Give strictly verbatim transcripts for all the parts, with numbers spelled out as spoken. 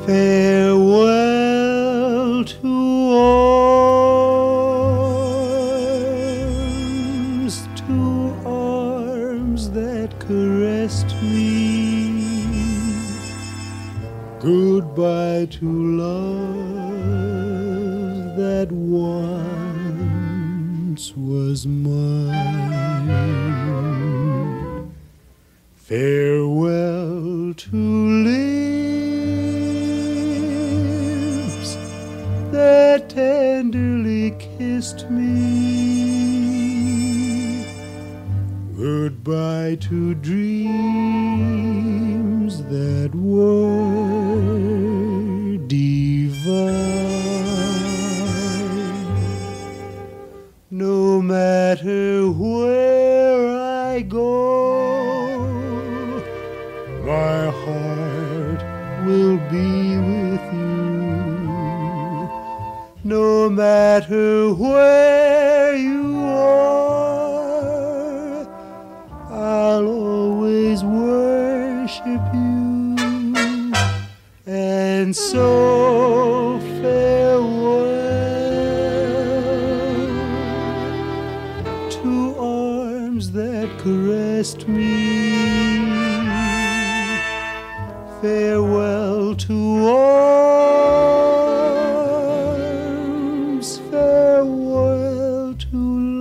Farewell to arms, to arms that caressed me. Goodbye to love that once was mine. Farewell to lips that tenderly kissed me. Goodbye to dreams that were divine. No matter where I go, my heart will be with you. No matter where you are, I'll always worship you. And so farewell to arms that caressed me. Farewell to arms, farewell to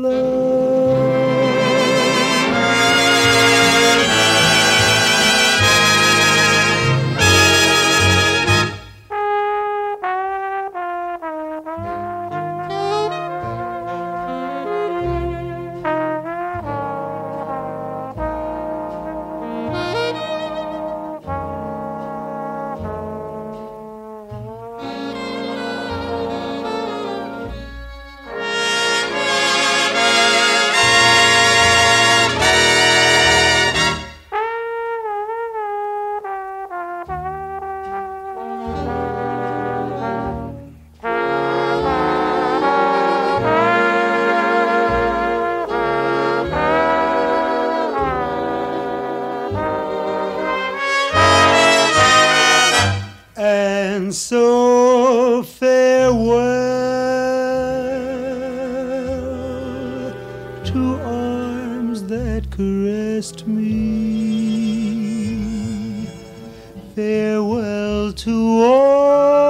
And so farewell to arms that caressed me. Farewell to all